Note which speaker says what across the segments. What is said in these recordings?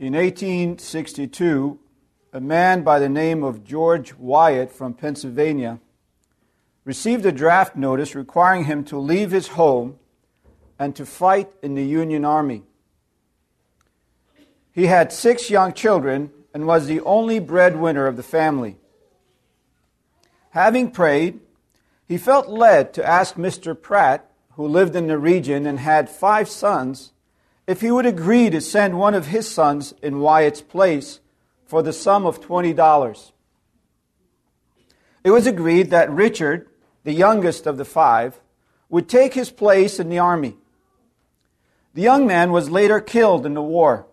Speaker 1: In 1862, a man by the name of George Wyatt from Pennsylvania received a draft notice requiring him to leave his home and to fight in the Union Army. He had 6 young children and was the only breadwinner of the family. Having prayed, he felt led to ask Mr. Pratt, who lived in the region and had 5 sons, if he would agree to send one of his sons in Wyatt's place for the sum of $20. It was agreed that Richard, the youngest of the 5, would take his place in the army. The young man was later killed in the war.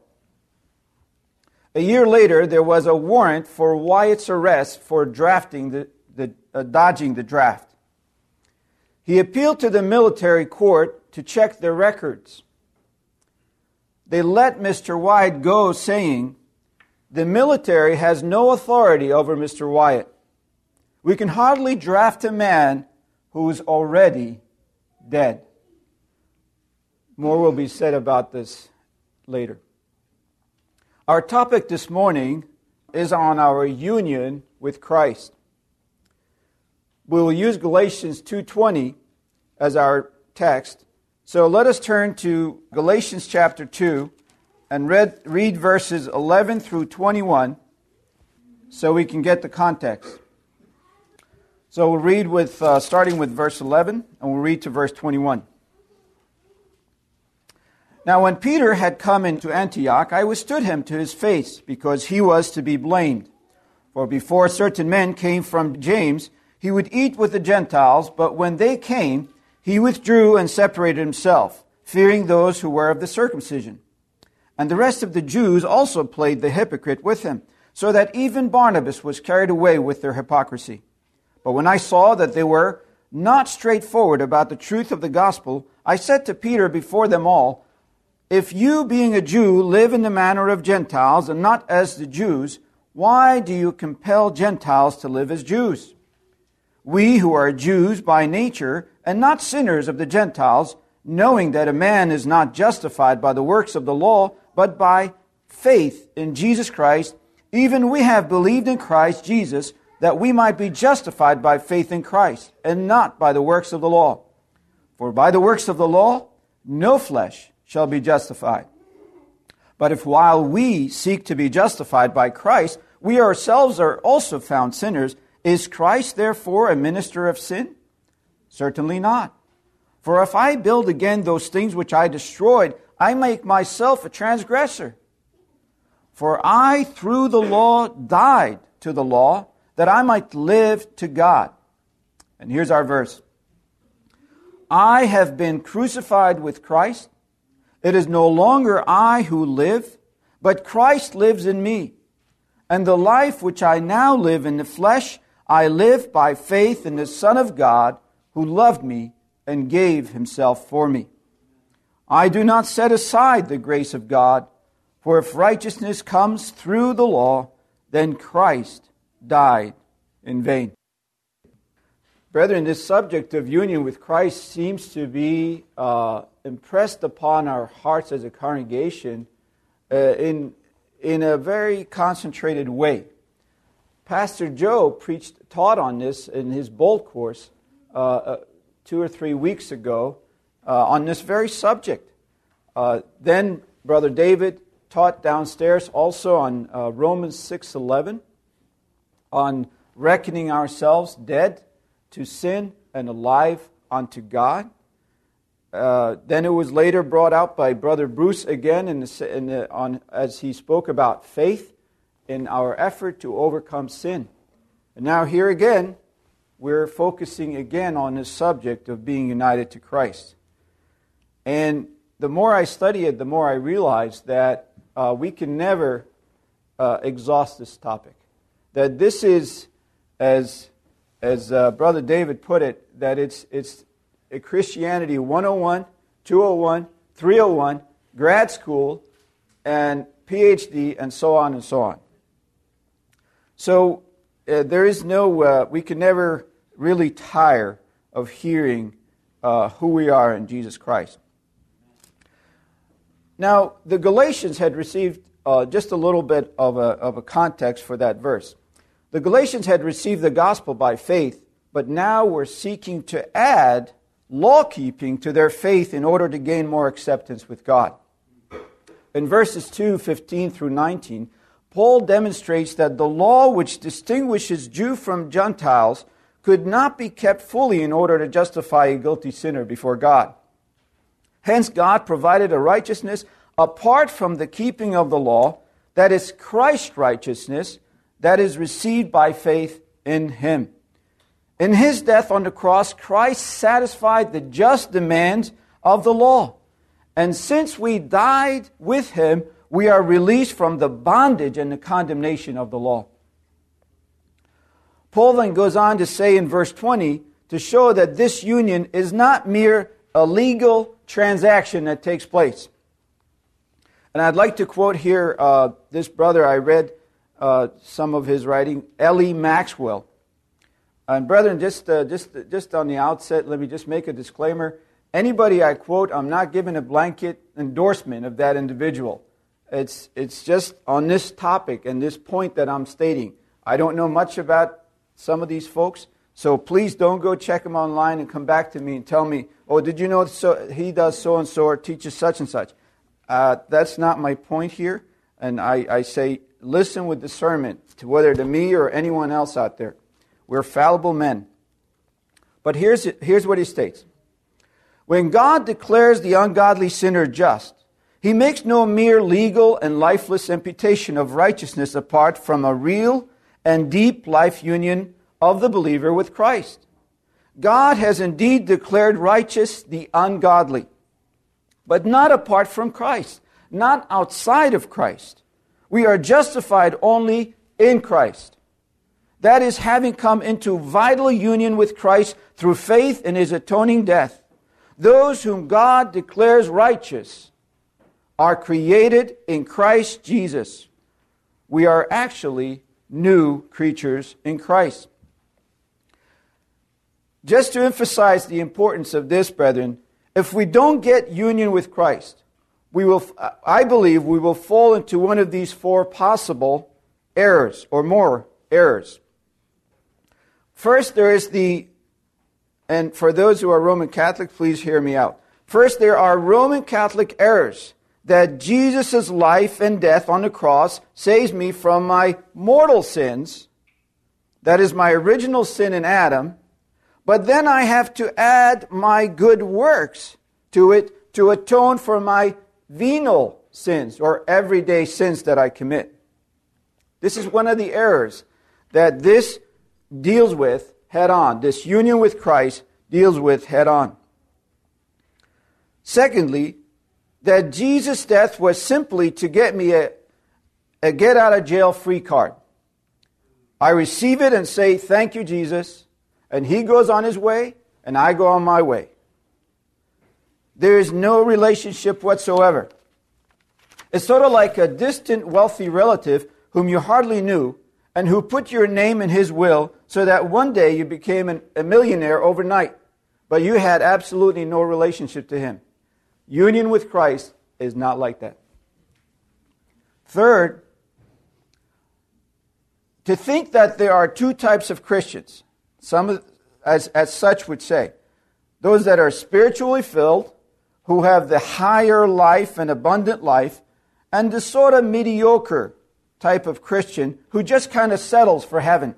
Speaker 1: A year later, there was a warrant for Wyatt's arrest for dodging the draft. He appealed to the military court to check their records. They let Mr. Wyatt go, saying, "The military has no authority over Mr. Wyatt. We can hardly draft a man who is already dead." More will be said about this later. Our topic this morning is on our union with Christ. We will use Galatians 2:20 as our text. So let us turn to Galatians chapter 2 and read verses 11 through 21 so we can get the context. So we'll read starting with verse 11 and we'll read to verse 21. Now when Peter had come into Antioch, I withstood him to his face, because he was to be blamed. For before certain men came from James, he would eat with the Gentiles, but when they came, he withdrew and separated himself, fearing those who were of the circumcision. And the rest of the Jews also played the hypocrite with him, so that even Barnabas was carried away with their hypocrisy. But when I saw that they were not straightforward about the truth of the gospel, I said to Peter before them all, "If you, being a Jew, live in the manner of Gentiles and not as the Jews, why do you compel Gentiles to live as Jews? We who are Jews by nature and not sinners of the Gentiles, knowing that a man is not justified by the works of the law, but by faith in Jesus Christ, even we have believed in Christ Jesus, that we might be justified by faith in Christ, and not by the works of the law. For by the works of the law, no flesh shall be justified. But if while we seek to be justified by Christ, we ourselves are also found sinners, is Christ therefore a minister of sin? Certainly not. For if I build again those things which I destroyed, I make myself a transgressor. For I through the law died to the law, that I might live to God." And here's our verse. "I have been crucified with Christ. It is no longer I who live, but Christ lives in me. And the life which I now live in the flesh, I live by faith in the Son of God, who loved me and gave himself for me. I do not set aside the grace of God, for if righteousness comes through the law, then Christ died in vain." Brethren, this subject of union with Christ seems to be impressed upon our hearts as a congregation in a very concentrated way. Pastor Joe taught on this in his Bold course 2 or 3 weeks ago on this very subject. Then Brother David taught downstairs also on Romans 6:11 on reckoning ourselves dead to sin and alive unto God. Then it was later brought out by Brother Bruce again as he spoke about faith in our effort to overcome sin. And now here again, we're focusing again on this subject of being united to Christ. And the more I study it, the more I realize that we can never exhaust this topic. That this is, as Brother David put it, that it's a Christianity 101, 201, 301, grad school, and PhD, and so on and so on. So there is no, we can never really tire of hearing who we are in Jesus Christ. Now, the Galatians had received just a little bit of a context for that verse. The Galatians had received the gospel by faith, but now were seeking to add law-keeping to their faith in order to gain more acceptance with God. In verses 2:15 through 19, Paul demonstrates that the law which distinguishes Jew from Gentiles could not be kept fully in order to justify a guilty sinner before God. Hence, God provided a righteousness apart from the keeping of the law, that is Christ's righteousness, that is received by faith in Him. In His death on the cross, Christ satisfied the just demands of the law. And since we died with Him, we are released from the bondage and the condemnation of the law. Paul then goes on to say in verse 20, to show that this union is not mere a legal transaction that takes place. And I'd like to quote here this brother. I read some of his writing, L.E. Maxwell. And brethren, just on the outset, let me just make a disclaimer. Anybody I quote, I'm not giving a blanket endorsement of that individual. It's just on this topic and this point that I'm stating. I don't know much about some of these folks, so please don't go check them online and come back to me and tell me, oh, did you know he does so-and-so or teaches such and such. That's not my point here, and I say listen with discernment to whether to me or anyone else out there. We're fallible men. But here's what he states. When God declares the ungodly sinner just, He makes no mere legal and lifeless imputation of righteousness apart from a real and deep life union of the believer with Christ. God has indeed declared righteous the ungodly, but not apart from Christ, not outside of Christ. We are justified only in Christ. That is, having come into vital union with Christ through faith in His atoning death. Those whom God declares righteous are created in Christ Jesus. We are actually new creatures in Christ. Just to emphasize the importance of this, brethren, if we don't get union with Christ, I believe we will fall into one of these four possible errors, or more errors. First, there is and for those who are Roman Catholic, please hear me out. First, there are Roman Catholic errors that Jesus' life and death on the cross saves me from my mortal sins, that is my original sin in Adam, but then I have to add my good works to it to atone for my venal sins, or everyday sins that I commit. This is one of the errors that this deals with head on. This union with Christ deals with head on. Secondly, that Jesus' death was simply to get me a get out of jail free card. I receive it and say, thank you, Jesus, and He goes on His way and I go on my way. There is no relationship whatsoever. It's sort of like a distant wealthy relative whom you hardly knew and who put your name in his will so that one day you became a millionaire overnight, but you had absolutely no relationship to him. Union with Christ is not like that. Third, to think that there are two types of Christians, some as such would say, those that are spiritually filled, who have the higher life and abundant life, and the sort of mediocre type of Christian who just kind of settles for heaven.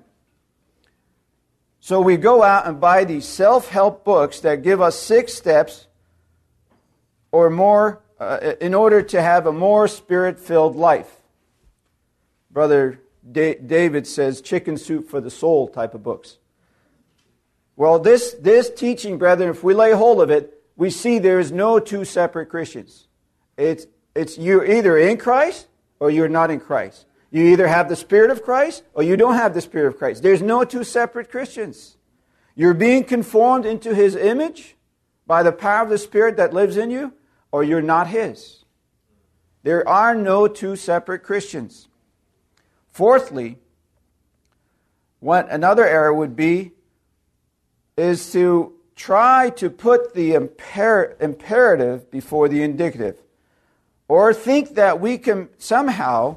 Speaker 1: So we go out and buy these self-help books that give us 6 steps or more in order to have a more spirit-filled life. Brother David says chicken soup for the soul type of books. Well, this teaching, brethren, if we lay hold of it, we see there is no two separate Christians. It's you're either in Christ or you're not in Christ. You either have the Spirit of Christ or you don't have the Spirit of Christ. There's no two separate Christians. You're being conformed into His image by the power of the Spirit that lives in you, or you're not His. There are no two separate Christians. Fourthly, what another error would be is to try to put the imperative before the indicative. or think that we can somehow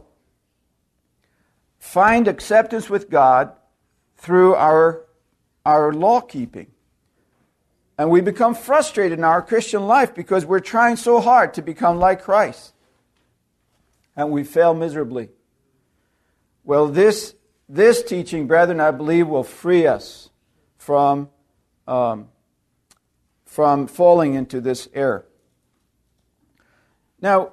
Speaker 1: find acceptance with God through our law keeping. And we become frustrated in our Christian life because we're trying so hard to become like Christ. And we fail miserably. Well, this teaching, brethren, I believe will free us from falling into this error. Now,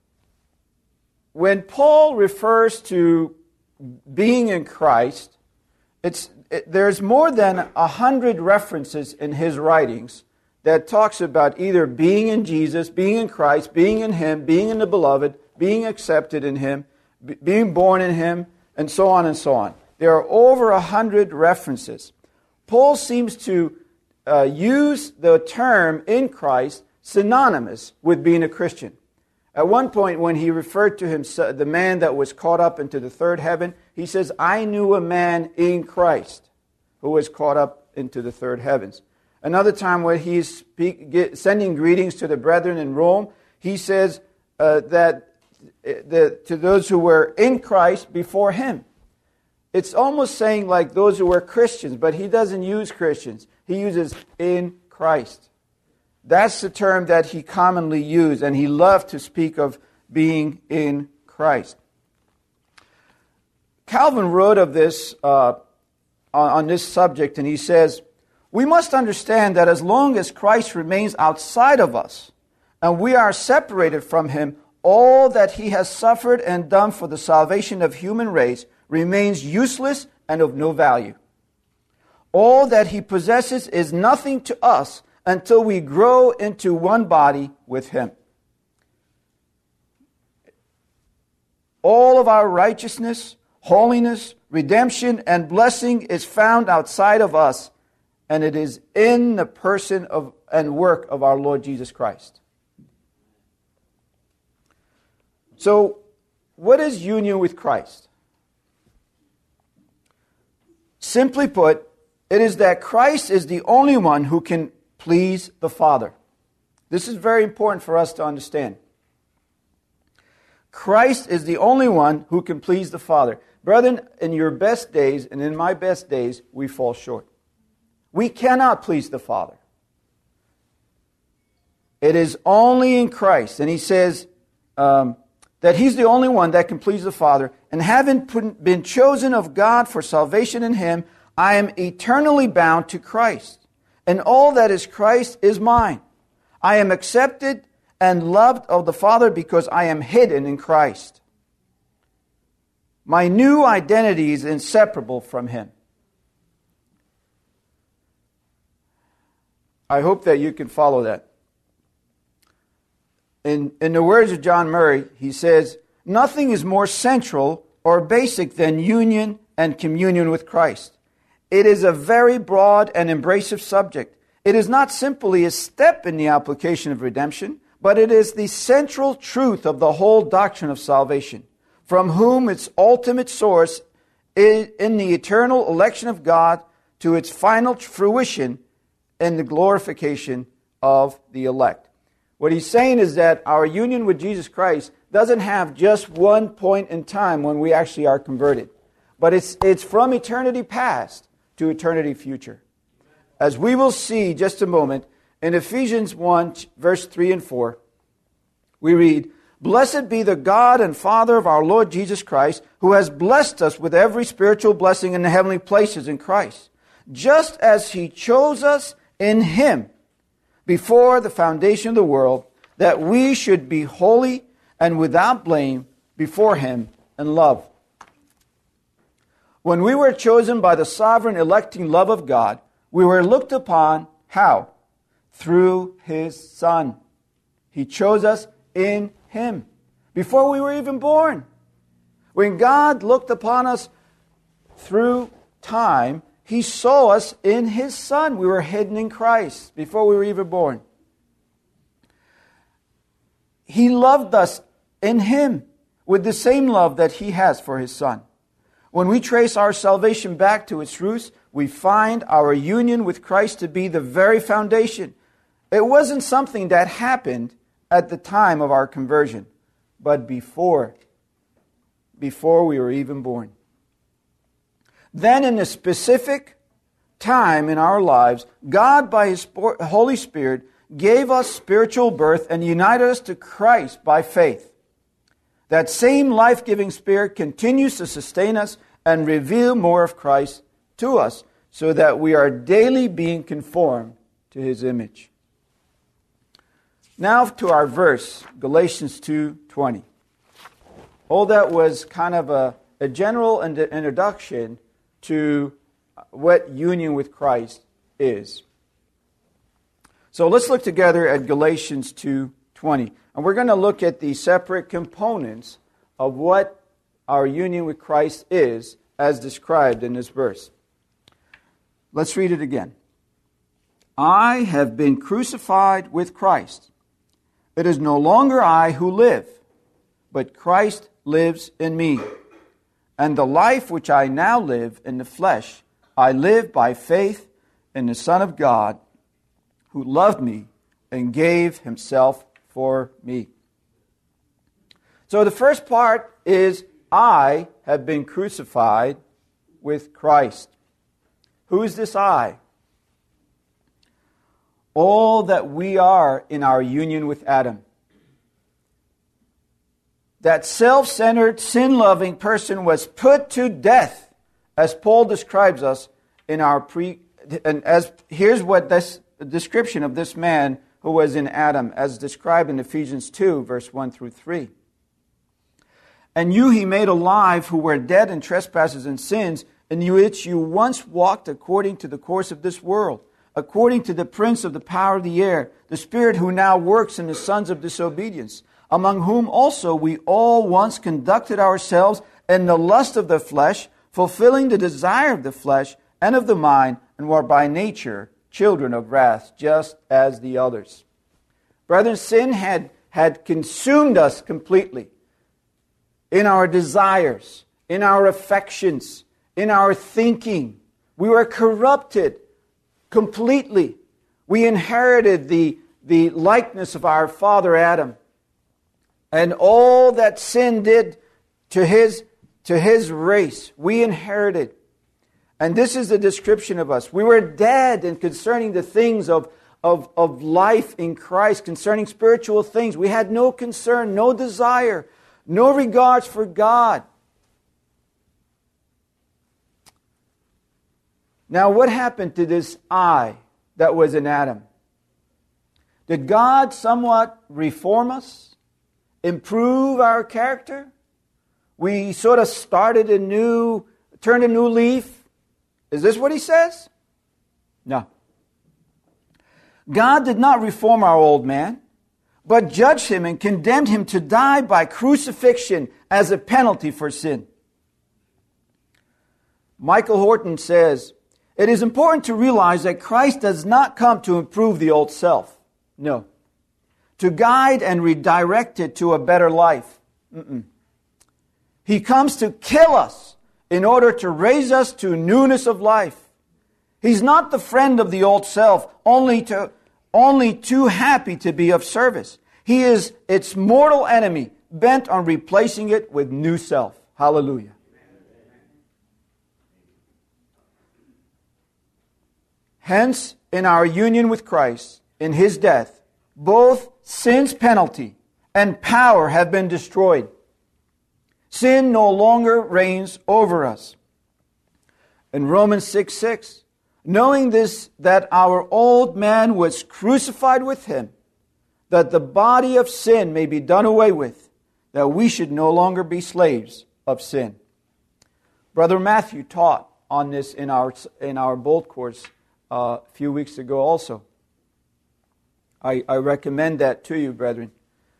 Speaker 1: when Paul refers to being in Christ, there's more than 100 references in his writings that talks about either being in Jesus, being in Christ, being in Him, being in the Beloved, being accepted in Him, being born in Him, and so on and so on. There are over 100 references. Paul seems to use the term in Christ synonymous with being a Christian. At one point, when he referred to himself, the man that was caught up into the third heaven, he says, I knew a man in Christ who was caught up into the third heavens. Another time when he's sending greetings to the brethren in Rome, he says to those who were in Christ before him. It's almost saying like those who were Christians, but he doesn't use Christians. He uses in Christ. That's the term that he commonly used, and he loved to speak of being in Christ. Calvin wrote of this on this subject, and he says, we must understand that as long as Christ remains outside of us, and we are separated from Him, all that He has suffered and done for the salvation of human race remains useless and of no value. All that He possesses is nothing to us until we grow into one body with Him. All of our righteousness, holiness, redemption, and blessing is found outside of us, and it is in the person and work of our Lord Jesus Christ. So, what is union with Christ? Simply put, it is that Christ is the only one who can please the Father. This is very important for us to understand. Christ is the only one who can please the Father. Brethren, in your best days and in my best days, we fall short. We cannot please the Father. It is only in Christ. And he says that He's the only one that can please the Father. And having been chosen of God for salvation in Him, I am eternally bound to Christ. And all that is Christ is mine. I am accepted and loved of the Father because I am hidden in Christ. My new identity is inseparable from Him. I hope that you can follow that. In the words of John Murray, he says, nothing is more central or basic than union and communion with Christ. It is a very broad and embracive subject. It is not simply a step in the application of redemption, but it is the central truth of the whole doctrine of salvation, from whom its ultimate source is in the eternal election of God to its final fruition in the glorification of the elect. What he's saying is that our union with Jesus Christ doesn't have just one point in time when we actually are converted, but it's from eternity past to eternity future. As we will see just a moment, in Ephesians 1, verse 3 and 4, we read, Blessed be the God and Father of our Lord Jesus Christ, who has blessed us with every spiritual blessing in the heavenly places in Christ, just as He chose us in Him before the foundation of the world, that we should be holy and without blame before Him in love. When we were chosen by the sovereign electing love of God, we were looked upon, how? Through His Son. He chose us in Him before we were even born. When God looked upon us through time, He saw us in His Son. We were hidden in Christ before we were even born. He loved us in Him with the same love that He has for His Son. When we trace our salvation back to its roots, we find our union with Christ to be the very foundation. It wasn't something that happened at the time of our conversion, but before we were even born. Then in a specific time in our lives, God by His Holy Spirit gave us spiritual birth and united us to Christ by faith. That same life-giving Spirit continues to sustain us and reveal more of Christ to us, so that we are daily being conformed to His image. Now to our verse, Galatians 2:20. All that was kind of a general introduction to what union with Christ is. So let's look together at Galatians 2:20. And we're going to look at the separate components of what our union with Christ is as described in this verse. Let's read it again. I have been crucified with Christ. It is no longer I who live, but Christ lives in me. And the life which I now live in the flesh, I live by faith in the Son of God, who loved me and gave Himself for me. So the first part is, I have been crucified with Christ. Who is this I? All that we are in our union with Adam. That self-centered, sin-loving person was put to death, as Paul describes us in here's what this description of this man who was in Adam, as described in Ephesians 2, verse 1 through 3. And you He made alive who were dead in trespasses and sins, in which you once walked according to the course of this world, according to the prince of the power of the air, the spirit who now works in the sons of disobedience, among whom also we all once conducted ourselves in the lust of the flesh, fulfilling the desire of the flesh and of the mind, and were by nature children of wrath, just as the others. Brethren, sin had consumed us completely in our desires, in our affections, in our thinking. We were corrupted completely. We inherited the likeness of our father Adam. And all that sin did to his race, we inherited. And this is the description of us. We were dead in concerning the things of life in Christ, concerning spiritual things. We had no concern, no desire, no regards for God. Now, what happened to this I that was in Adam? Did God somewhat reform us? Improve our character? We sort of turned a new leaf? Is this what He says? No. God did not reform our old man, but judged him and condemned him to die by crucifixion as a penalty for sin. Michael Horton says, it is important to realize that Christ does not come to improve the old self. No. To guide and redirect it to a better life. He comes to kill us in order to raise us to newness of life. He's not the friend of the old self, only too happy to be of service. He is its mortal enemy, bent on replacing it with new self. Hallelujah. Hence, in our union with Christ, in His death, both sin's penalty and power have been destroyed. Sin no longer reigns over us. In Romans 6:6, knowing this, that our old man was crucified with Him, that the body of sin may be done away with, that we should no longer be slaves of sin. Brother Matthew taught on this in our Bold course a few weeks ago also. I recommend that to you, brethren.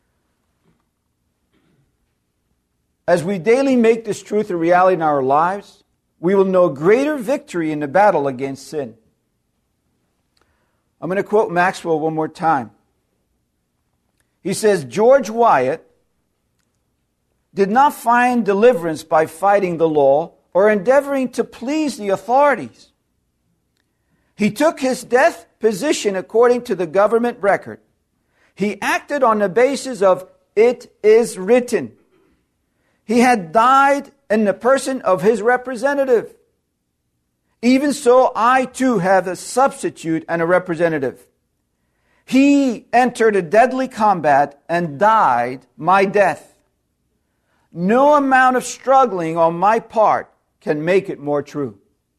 Speaker 1: As we daily make this truth a reality in our lives, we will know greater victory in the battle against sin. I'm going to quote Maxwell one more time. He says, George Wyatt did not find deliverance by fighting the law or endeavoring to please the authorities. He took his death position according to the government record. He acted on the basis of it is written. He had died in the person of his representative. Even so, I too have a substitute and a representative. He entered a deadly combat and died my death. No amount of struggling on my part can make it more true.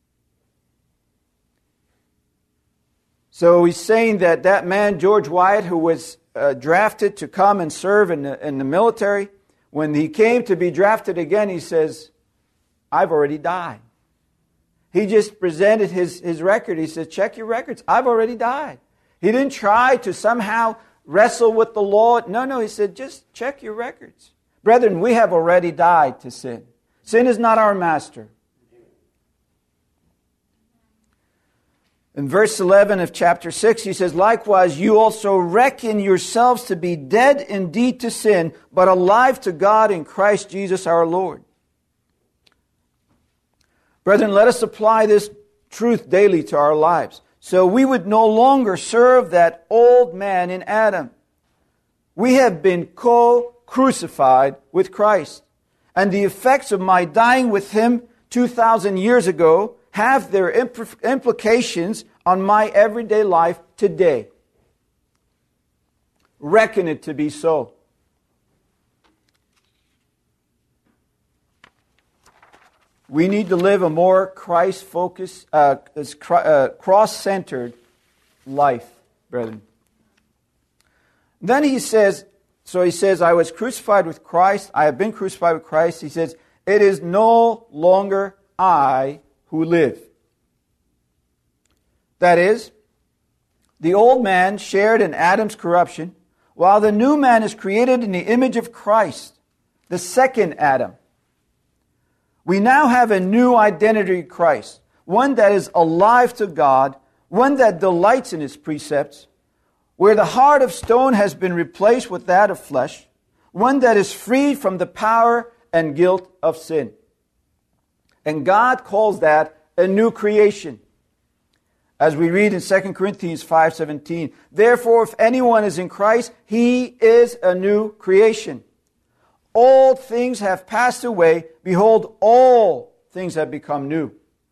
Speaker 1: So he's saying that that man, George Wyatt, who was drafted to come and serve in the military, when he came to be drafted again, he says, I've already died. He just presented his record. He said, check your records. I've already died. He didn't try to somehow wrestle with the Lord. No, he said, just check your records. Brethren, we have already died to sin. Sin is not our master. In verse 11 of chapter 6, he says, likewise, you also reckon yourselves to be dead indeed to sin, but alive to God in Christ Jesus our Lord. Brethren, let us apply this truth daily to our lives. So we would no longer serve that old man in Adam. We have been co-crucified with Christ. And the effects of my dying with Him 2,000 years ago have their implications on my everyday life today. Reckon it to be so. We need to live a more Christ-focused, cross-centered life, brethren. Then he says, I was crucified with Christ. I have been crucified with Christ. He says, it is no longer I who live. That is, the old man shared in Adam's corruption, while the new man is created in the image of Christ, the second Adam. We now have a new identity in Christ, one that is alive to God, one that delights in His precepts, where the heart of stone has been replaced with that of flesh, one that is freed from the power and guilt of sin. And God calls that a new creation. As we read in 2 Corinthians 5:17, therefore if anyone is in Christ, he is a new creation. Old things have passed away. Behold, all things have become new.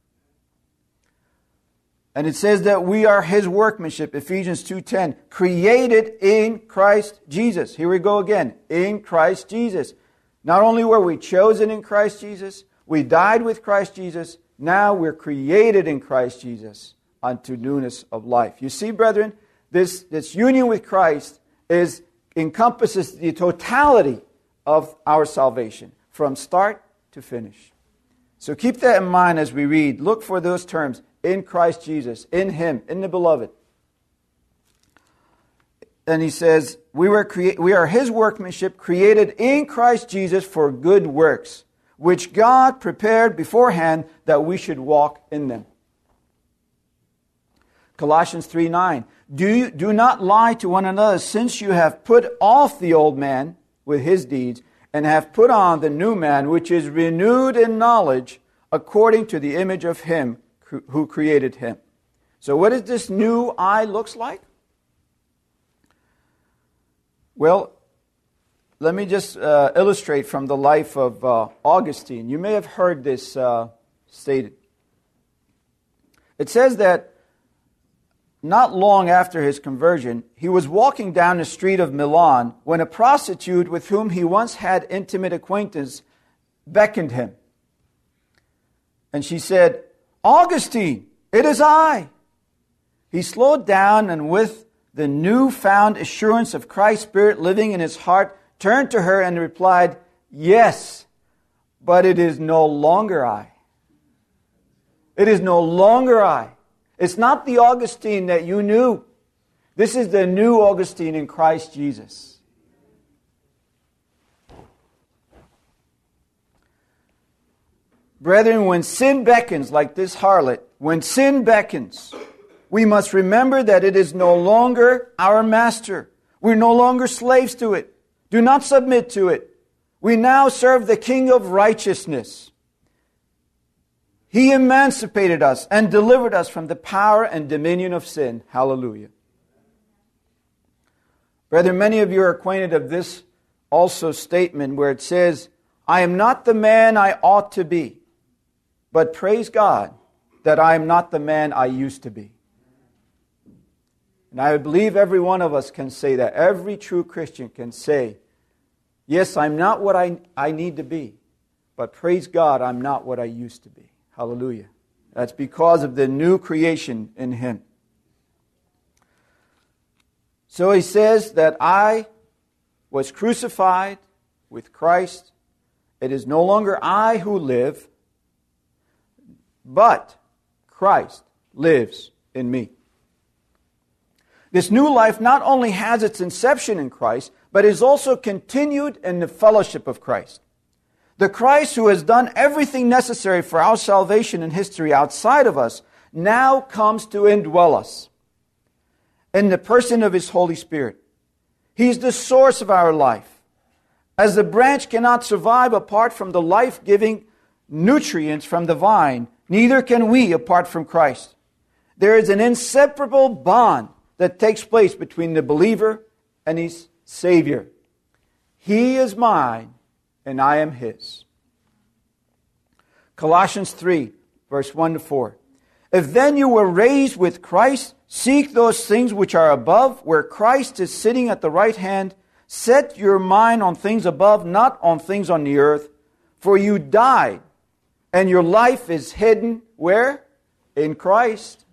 Speaker 1: And it says that we are His workmanship, Ephesians 2:10, created in Christ Jesus. Here we go again, in Christ Jesus. Not only were we chosen in Christ Jesus, we died with Christ Jesus, now we're created in Christ Jesus unto newness of life. You see, brethren, this union with Christ encompasses the totality of our salvation, from start to finish. So keep that in mind as we read. Look for those terms, in Christ Jesus, in Him, in the Beloved. And he says, we are His workmanship, created in Christ Jesus for good works, which God prepared beforehand that we should walk in them. Colossians 3:9, do not lie to one another, since you have put off the old man with his deeds, and have put on the new man, which is renewed in knowledge, according to the image of Him who created him. So what does this new I looks like? Well, let me just illustrate from the life of Augustine. You may have heard this stated. It says that not long after his conversion, he was walking down the street of Milan when a prostitute with whom he once had intimate acquaintance beckoned him. And she said, Augustine, it is I. He slowed down and with the newfound assurance of Christ's Spirit living in his heart, turned to her and replied, yes, but it is no longer I. It is no longer I. It's not the Augustine that you knew. This is the new Augustine in Christ Jesus. Brethren, when sin beckons, like this harlot, when sin beckons, we must remember that it is no longer our master. We're no longer slaves to it. Do not submit to it. We now serve the King of righteousness. He emancipated us and delivered us from the power and dominion of sin. Hallelujah. Brethren, many of you are acquainted of this also statement where it says, I am not the man I ought to be, but praise God that I am not the man I used to be. And I believe every one of us can say that. Every true Christian can say, yes, I'm not what I need to be, but praise God, I'm not what I used to be. Hallelujah. That's because of the new creation in Him. So he says that I was crucified with Christ. It is no longer I who live, but Christ lives in me. This new life not only has its inception in Christ, but is also continued in the fellowship of Christ. The Christ who has done everything necessary for our salvation in history outside of us now comes to indwell us in the person of His Holy Spirit. He's the source of our life. As the branch cannot survive apart from the life-giving nutrients from the vine, neither can we apart from Christ. There is an inseparable bond that takes place between the believer and his Savior. He is mine, and I am His. Colossians 3, verse 1 to 4. If then you were raised with Christ, seek those things which are above, where Christ is sitting at the right hand. Set your mind on things above, not on things on the earth. For you died, and your life is hidden, where? In Christ.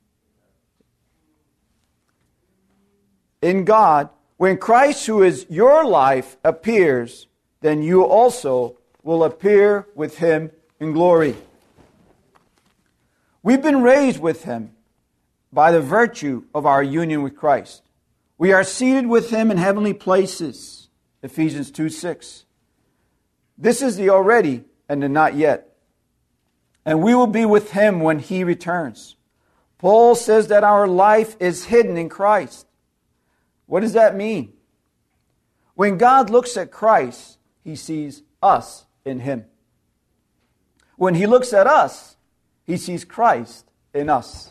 Speaker 1: In God. When Christ, who is your life, appears, then you also will appear with Him in glory. We've been raised with Him by the virtue of our union with Christ. We are seated with Him in heavenly places. Ephesians 2:6. This is the already and the not yet. And we will be with Him when He returns. Paul says that our life is hidden in Christ. What does that mean? When God looks at Christ, He sees us in Him. When He looks at us, He sees Christ in us.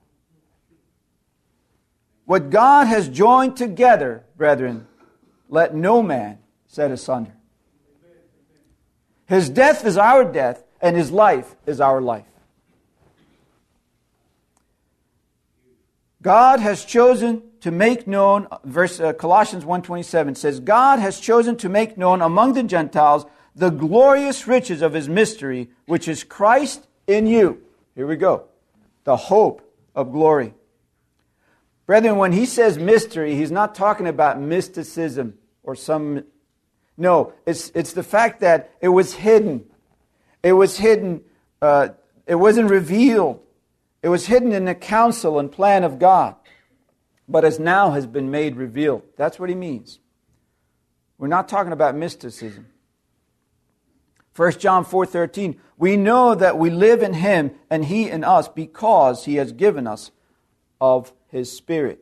Speaker 1: What God has joined together, brethren, let no man set asunder. His death is our death, and His life is our life. God has chosen to make known, Colossians 1:27 says, God has chosen to make known among the Gentiles the glorious riches of His mystery, which is Christ in you. Here we go. The hope of glory. Brethren, when he says mystery, he's not talking about mysticism or some... No, it's the fact that it was hidden. It was hidden. It wasn't revealed. It was hidden in the counsel and plan of God, but as now has been made revealed. That's what he means. We're not talking about mysticism. 1 John 4:13, we know that we live in Him and He in us because He has given us of His Spirit.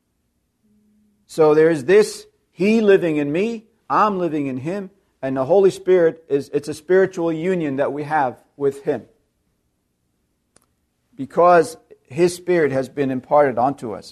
Speaker 1: So there's this, He living in me, I'm living in Him, and the Holy Spirit it's a spiritual union that we have with Him. Because His Spirit has been imparted onto us.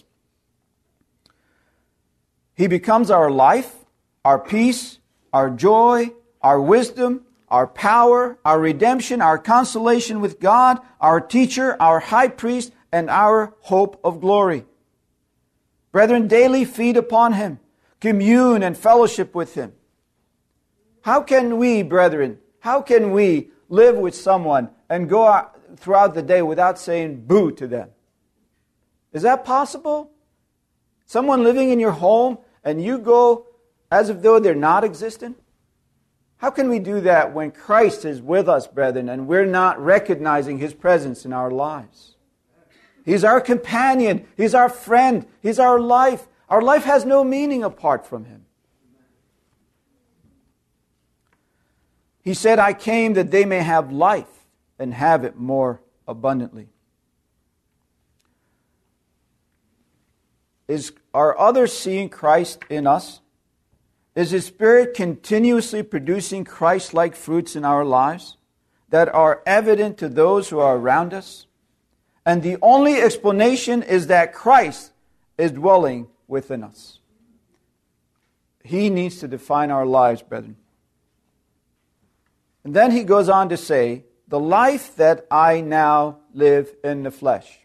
Speaker 1: He becomes our life, our peace, our joy, our wisdom, our power, our redemption, our consolation with God, our teacher, our high priest, and our hope of glory. Brethren, daily feed upon Him, commune and fellowship with Him. How can we, brethren, live with someone and go out throughout the day without saying boo to them? Is that possible? Someone living in your home and you go as if though they're not existent? How can we do that when Christ is with us, brethren, and we're not recognizing His presence in our lives? He's our companion. He's our friend. He's our life. Our life has no meaning apart from Him. He said, I came that they may have life and have it more abundantly. Are others seeing Christ in us? Is His Spirit continuously producing Christ-like fruits in our lives that are evident to those who are around us? And the only explanation is that Christ is dwelling within us. He needs to define our lives, brethren. And then he goes on to say, the life that I now live in the flesh.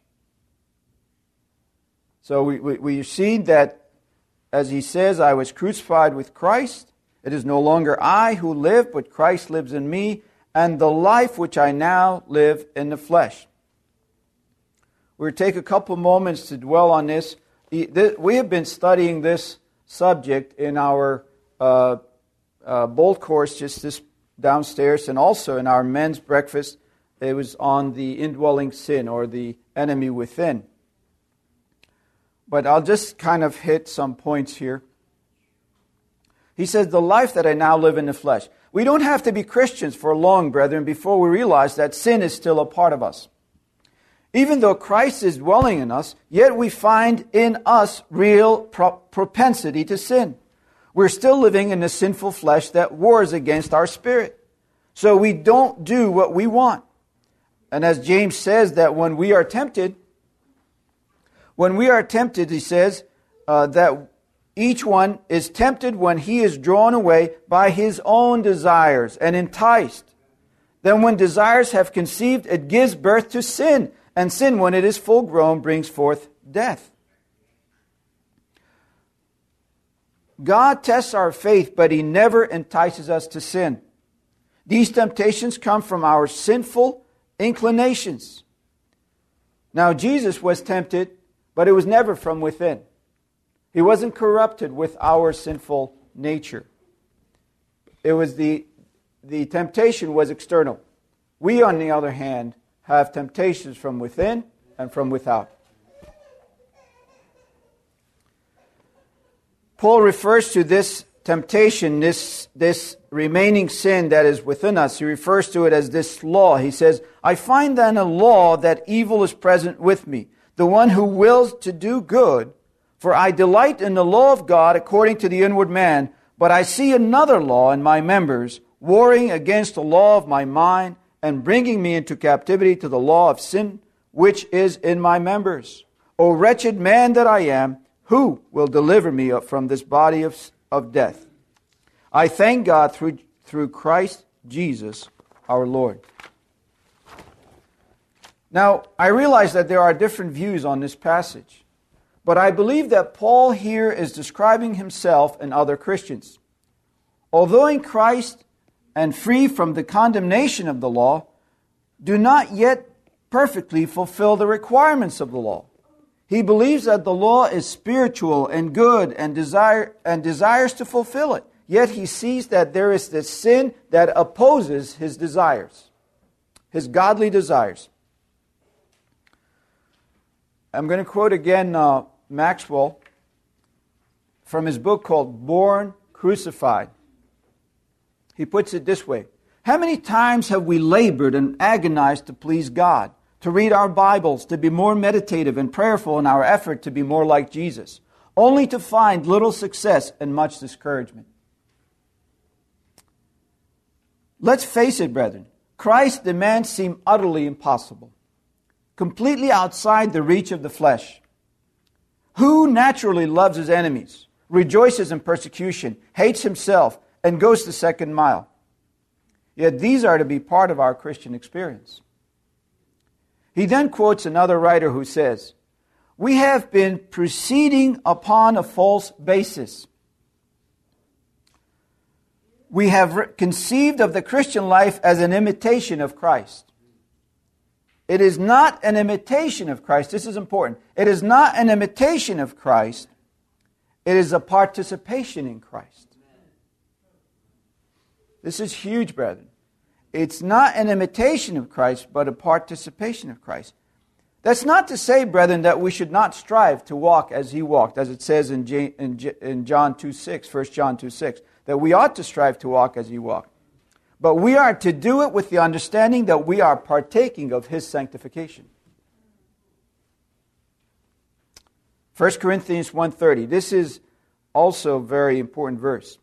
Speaker 1: So we see that, as he says, I was crucified with Christ. It is no longer I who live, but Christ lives in me, and the life which I now live in the flesh. We'll take a couple moments to dwell on this. We have been studying this subject in our Bold course just this downstairs, and also in our men's breakfast. It was on the indwelling sin, or the enemy within. But I'll just kind of hit some points here. He says, the life that I now live in the flesh. We don't have to be Christians for long, brethren, before we realize that sin is still a part of us. Even though Christ is dwelling in us, yet we find in us real propensity to sin. We're still living in a sinful flesh that wars against our spirit. So we don't do what we want. And as James says, that when we are tempted, he says that each one is tempted when he is drawn away by his own desires and enticed. Then when desires have conceived, it gives birth to sin. And sin, when it is full grown, brings forth death. God tests our faith, but He never entices us to sin. These temptations come from our sinful inclinations. Now, Jesus was tempted, but it was never from within. He wasn't corrupted with our sinful nature. It was the temptation was external. We, on the other hand, have temptations from within and from without. Paul refers to this temptation, this remaining sin that is within us. He refers to it as this law. He says, I find then a law that evil is present with me, the one who wills to do good. For I delight in the law of God according to the inward man, but I see another law in my members, warring against the law of my mind, and bringing me into captivity to the law of sin, which is in my members. O wretched man that I am, who will deliver me from this body of death? I thank God through Christ Jesus our Lord. Now, I realize that there are different views on this passage, but I believe that Paul here is describing himself and other Christians. Although in Christ and free from the condemnation of the law, do not yet perfectly fulfill the requirements of the law. He believes that the law is spiritual and good and desires to fulfill it. Yet he sees that there is this sin that opposes his desires, his godly desires. I'm going to quote again Maxwell from his book called Born Crucified. He puts it this way: how many times have we labored and agonized to please God, to read our Bibles, to be more meditative and prayerful in our effort to be more like Jesus, only to find little success and much discouragement? Let's face it, brethren, Christ's demands seem utterly impossible, completely outside the reach of the flesh. Who naturally loves his enemies, rejoices in persecution, hates himself, and goes the second mile? Yet these are to be part of our Christian experience. He then quotes another writer who says, we have been proceeding upon a false basis. We have conceived of the Christian life as an imitation of Christ. It is not an imitation of Christ. This is important. It is not an imitation of Christ. It is a participation in Christ. This is huge, brethren. It's not an imitation of Christ, but a participation of Christ. That's not to say, brethren, that we should not strive to walk as He walked, as it says in John 2:6, 1 John 2:6, that we ought to strive to walk as He walked. But we are to do it with the understanding that we are partaking of His sanctification. 1 Corinthians 1:30. This is also a very important verse.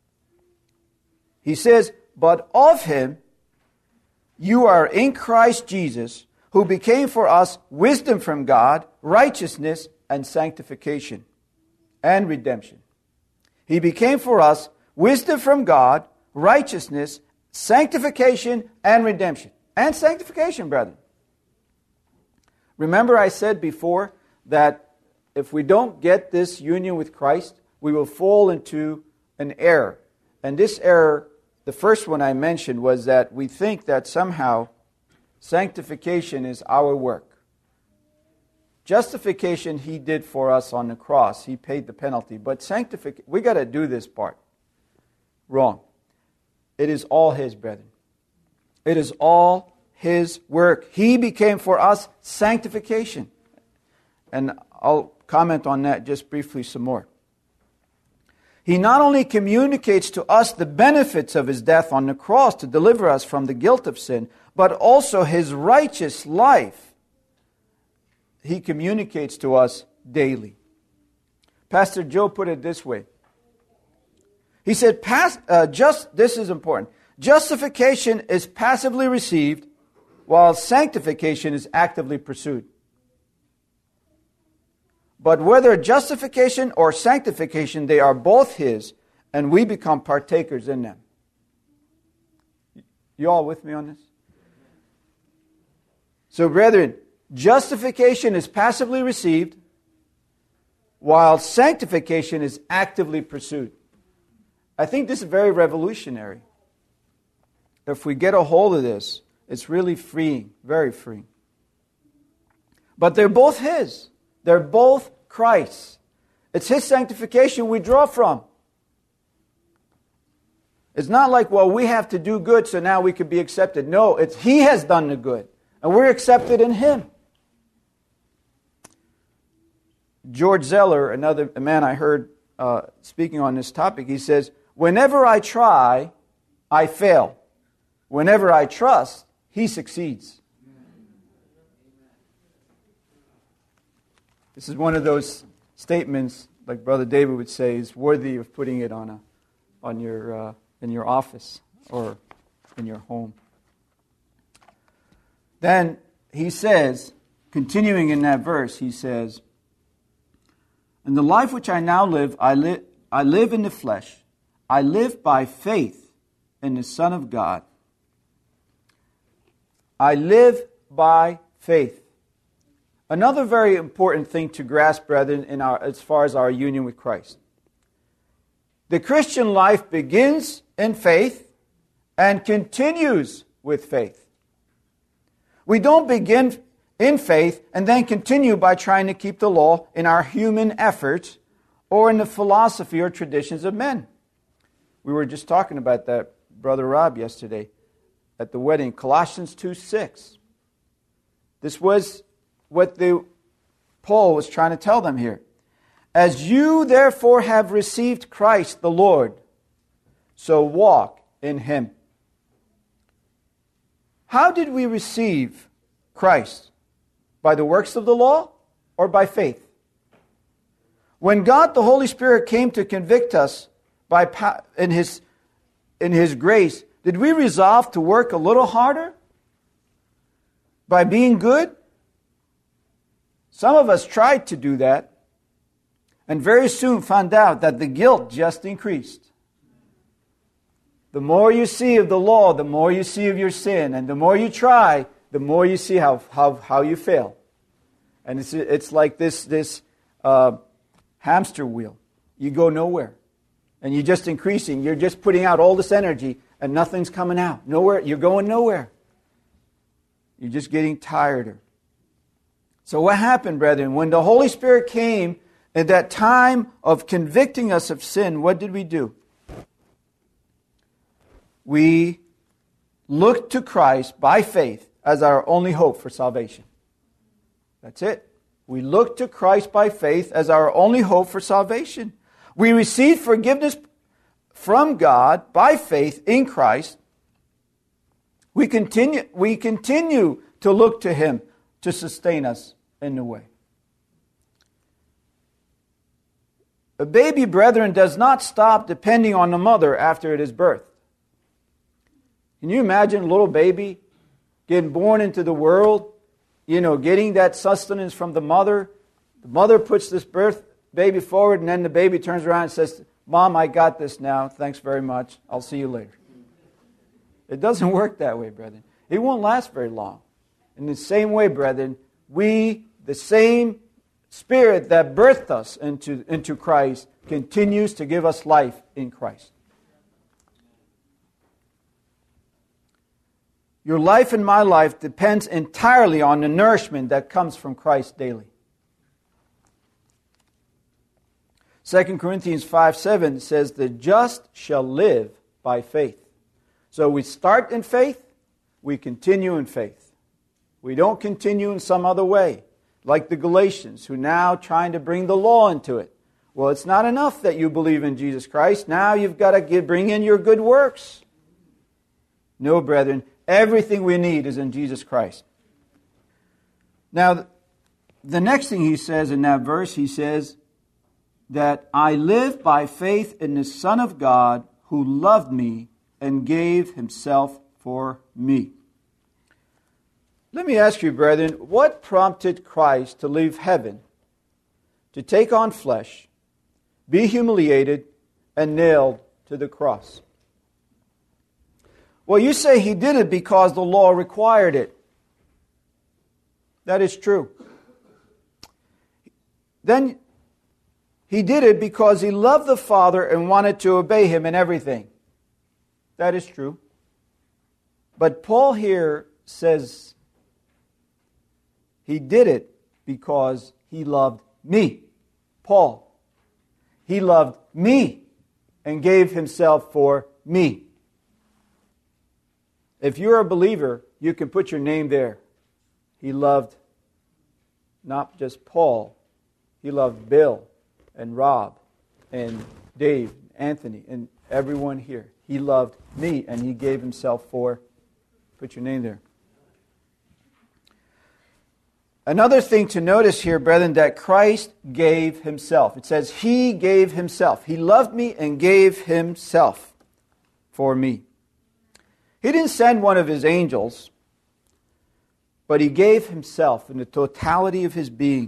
Speaker 1: He says, but of Him you are in Christ Jesus, who became for us wisdom from God, righteousness and sanctification and redemption. He became for us wisdom from God, righteousness, sanctification, and redemption. And sanctification, brethren. Remember I said before that if we don't get this union with Christ, we will fall into an error. And this error, the first one I mentioned, was that we think that somehow sanctification is our work. Justification He did for us on the cross. He paid the penalty. But sanctification, we got to do this part. Wrong. It is all His, brethren. It is all His work. He became for us sanctification. And I'll comment on that just briefly some more. He not only communicates to us the benefits of His death on the cross to deliver us from the guilt of sin, but also His righteous life He communicates to us daily. Pastor Joe put it this way. He said, this is important. Justification is passively received, while sanctification is actively pursued. But whether justification or sanctification, they are both His, and we become partakers in them. You all with me on this? So, brethren, justification is passively received, while sanctification is actively pursued. I think this is very revolutionary. If we get a hold of this, it's really freeing, very freeing. But they're both His. They're both Christ's. It's His sanctification we draw from. It's not like, well, we have to do good so now we could be accepted. No, it's He has done the good, and we're accepted in Him. George Zeller, another man I heard speaking on this topic, he says, whenever I try, I fail. Whenever I trust, He succeeds. This is one of those statements, like Brother David would say, is worthy of putting it in your office or in your home. Then he says, continuing in that verse, he says, in the life which I now live, I live in the flesh. I live by faith in the Son of God. I live by faith. Another very important thing to grasp, brethren, as far as our union with Christ. The Christian life begins in faith and continues with faith. We don't begin in faith and then continue by trying to keep the law in our human efforts or in the philosophy or traditions of men. We were just talking about that, Brother Rob, yesterday at the wedding, Colossians 2:6. This was what Paul was trying to tell them here. As you therefore have received Christ the Lord, so walk in Him. How did we receive Christ? By the works of the law or by faith? When God the Holy Spirit came to convict us in His grace, did we resolve to work a little harder by being good? Some of us tried to do that and very soon found out that the guilt just increased. The more you see of the law, the more you see of your sin, and the more you try, the more you see how you fail. And it's like this hamster wheel. You go nowhere. And you're just increasing. You're just putting out all this energy and nothing's coming out. Nowhere. You're going nowhere. You're just getting tireder. So what happened, brethren? When the Holy Spirit came at that time of convicting us of sin, what did we do? We looked to Christ by faith as our only hope for salvation. That's it. We look to Christ by faith as our only hope for salvation. We receive forgiveness from God by faith in Christ. We continue to look to Him to sustain us in the way. A baby, brethren, does not stop depending on the mother after it is birthed. Can you imagine a little baby getting born into the world, getting that sustenance from the mother? The mother puts this birth baby forward, and then the baby turns around and says, Mom, I got this now. Thanks very much. I'll see you later. It doesn't work that way, brethren. It won't last very long. In the same way, brethren, the same Spirit that birthed us into Christ continues to give us life in Christ. Your life and my life depends entirely on the nourishment that comes from Christ daily. 2 Corinthians 5:7 says, "The just shall live by faith." So we start in faith, we continue in faith. We don't continue in some other way, like the Galatians, who now trying to bring the law into it. Well, it's not enough that you believe in Jesus Christ. Now you've got to bring in your good works. No, brethren, everything we need is in Jesus Christ. Now, the next thing he says in that verse, he says that I live by faith in the Son of God who loved me and gave himself for me. Let me ask you, brethren, what prompted Christ to leave heaven, to take on flesh, be humiliated, and nailed to the cross? Well, you say he did it because the law required it. That is true. Then he did it because he loved the Father and wanted to obey him in everything. That is true. But Paul here says he did it because he loved me. Paul. He loved me and gave himself for me. If you're a believer, you can put your name there. He loved not just Paul. He loved Bill and Rob and Dave, Anthony, and everyone here. He loved me and he gave himself for. Put your name there. Another thing to notice here, brethren, that Christ gave himself. It says he gave himself. He loved me and gave himself for me. He didn't send one of his angels, but he gave himself in the totality of his being.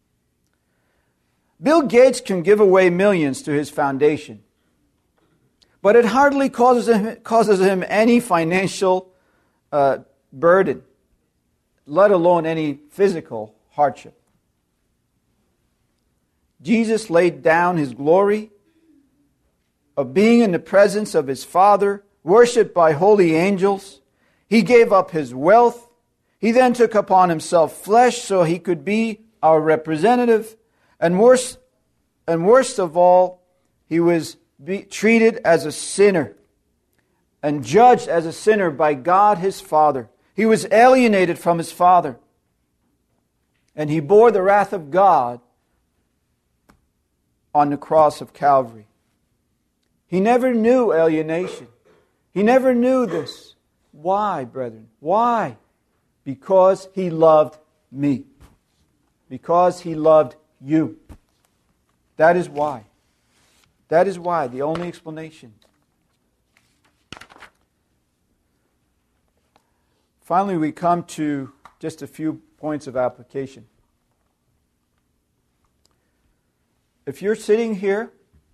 Speaker 1: Bill Gates can give away millions to his foundation, but it hardly causes him any financial burden, let alone any physical hardship. Jesus laid down his glory of being in the presence of his Father, worshipped by holy angels. He gave up his wealth. He then took upon himself flesh so he could be our representative. And worst of all, he was treated as a sinner and judged as a sinner by God his Father. He was alienated from his Father. And he bore the wrath of God on the cross of Calvary. He never knew alienation. He never knew this. Why, brethren? Why? Because he loved me. Because he loved you. That is why. That is why. The only explanation. Finally, we come to just a few points of application. If you're sitting here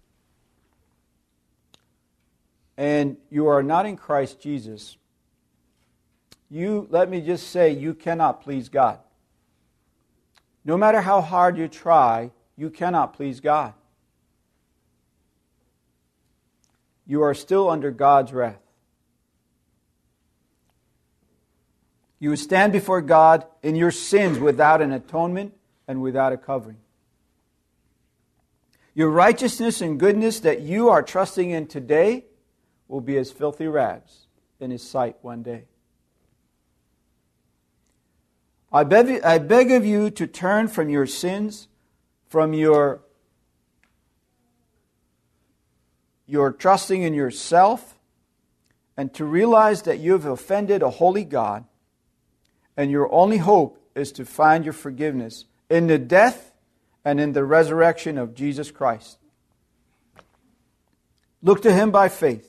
Speaker 1: and you are not in Christ Jesus, let me just say, you cannot please God. No matter how hard you try, you cannot please God. You are still under God's wrath. You would stand before God in your sins without an atonement and without a covering. Your righteousness and goodness that you are trusting in today will be as filthy rags in His sight one day. I beg of you to turn from your sins, from your trusting in yourself, and to realize that you have offended a holy God, and your only hope is to find your forgiveness in the death and in the resurrection of Jesus Christ. Look to Him by faith,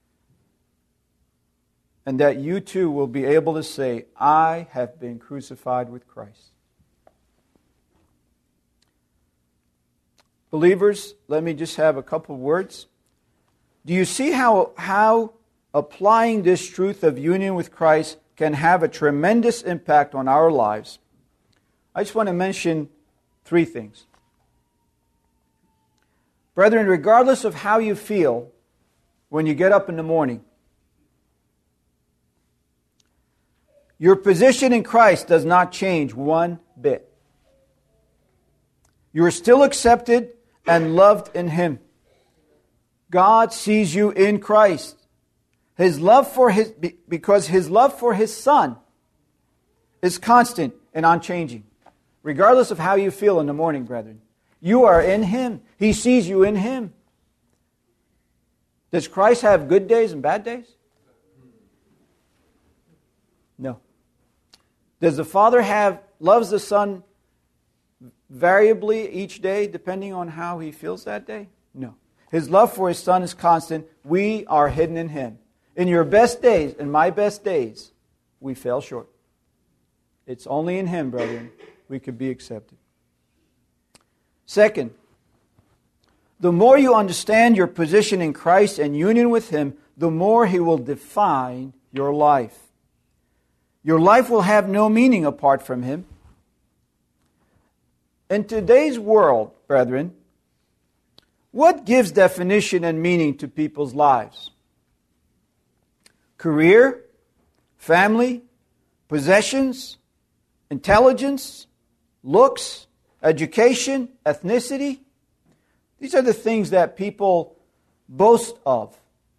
Speaker 1: and that you too will be able to say, I have been crucified with Christ. Believers, let me just have a couple of words. Do you see how applying this truth of union with Christ can have a tremendous impact on our lives? I just want to mention 3 things. Brethren, regardless of how you feel when you get up in the morning, your position in Christ does not change one bit. You are still accepted and loved in Him. God sees you in Christ. Because His love for His Son is constant and unchanging. Regardless of how you feel in the morning, brethren. You are in Him. He sees you in Him. Does Christ have good days and bad days? No. Does the Father loves the Son variably each day depending on how He feels that day? No. His love for His Son is constant. We are hidden in Him. In your best days, in my best days, we fell short. It's only in Him, brethren, we could be accepted. Second, the more you understand your position in Christ and union with Him, the more He will define your life. Your life will have no meaning apart from Him. In today's world, brethren, what gives definition and meaning to people's lives? Career, family, possessions, intelligence, looks, education, ethnicity. These are the things that people boast of.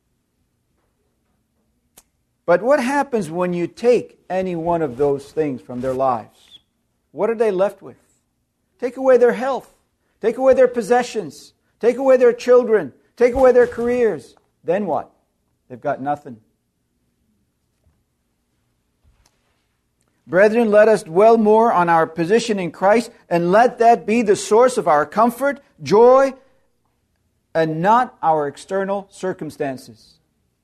Speaker 1: But what happens when you take any one of those things from their lives? What are they left with? Take away their health. Take away their possessions. Take away their children. Take away their careers. Then what? They've got nothing. Brethren, let us dwell more on our position in Christ, and let that be the source of our comfort, joy, and not our external circumstances.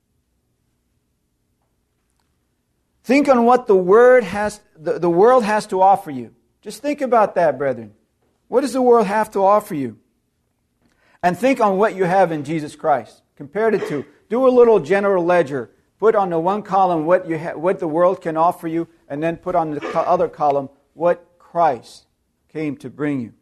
Speaker 1: Think on what the world has to offer you. Just think about that, brethren. What does the world have to offer you? And think on what you have in Jesus Christ. Compare the two. Do a little general ledger. Put on the one column what the world can offer you, and then put on the other column what Christ came to bring you.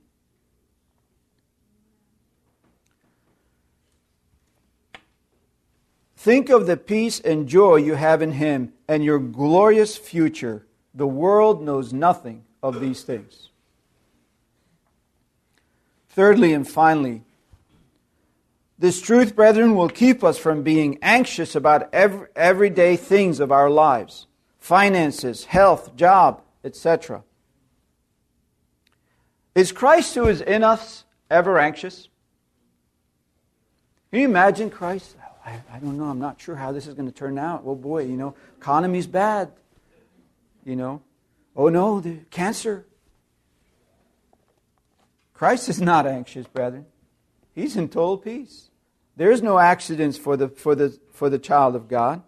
Speaker 1: Think of the peace and joy you have in Him and your glorious future. The world knows nothing of these things. Thirdly and finally, this truth, brethren, will keep us from being anxious about everyday things of our lives. Finances, health, job, etc. Is Christ who is in us ever anxious? Can you imagine Christ? I don't know, I'm not sure how this is going to turn out. Oh boy, economy's bad. Oh no, the cancer. Christ is not anxious, brethren. He's in total peace. There is no accidents for the child of God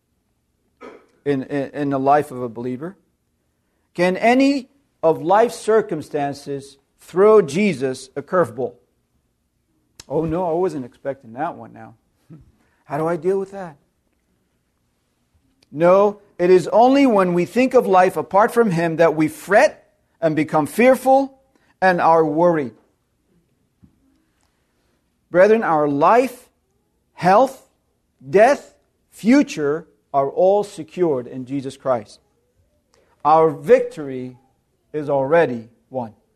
Speaker 1: in the life of a believer. Can any of life's circumstances throw Jesus a curveball? Oh no, I wasn't expecting that one now. How do I deal with that? No, it is only when we think of life apart from Him that we fret and become fearful and are worried. Brethren, our life, health, death, future are all secured in Jesus Christ. Our victory is already won.